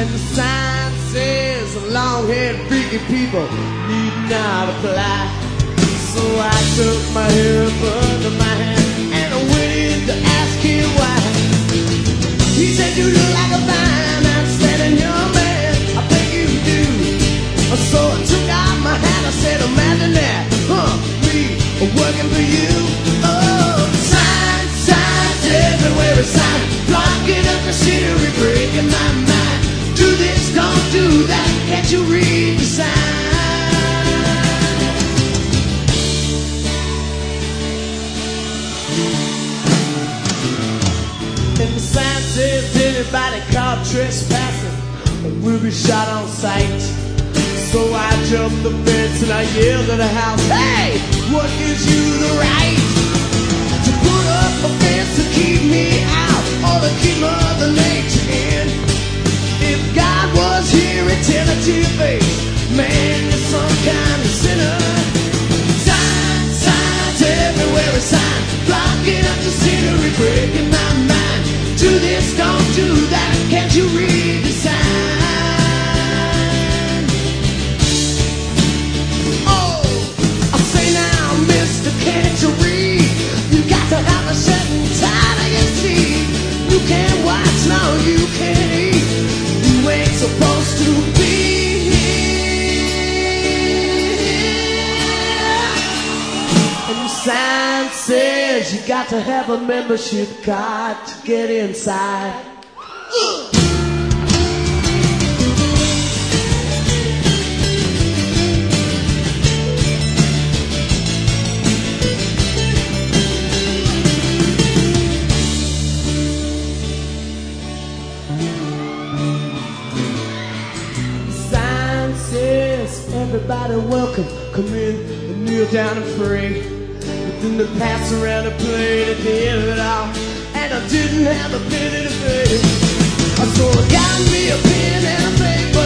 And the sign says long-haired freaky people need not apply. So I took my hair up under my hand and I went in to ask him why. He said, you look like a fine, outstanding young man. I think you do. So I took out my hat, I said, imagine that, me working for you. Oh, signs everywhere, a sign blocking up the scenery, breaking my mind. Do this, don't do that, can't you read the sign? And the sign says anybody caught trespassing will be shot on sight. So I jumped the fence and I yelled at the house, hey, what gives you the right to put up a fence to keep me out or to keep Mother Nature in? If God was here, he'd tell it to your face, man, you're some kind of sinner. Signs everywhere, a sign blocking up the scenery, breaking my mind. Do this, don't do that, can't you read the sign? Can't you read? You got to have a certain time to get see. You can't watch, no, you can't eat. You ain't supposed to be here. And the sign says you got to have a membership card to get inside. Everybody welcome, come in and kneel down and pray. But then they pass around a plate at the end of it all, and I didn't have a penny to pay. So I got me a pen and a paper.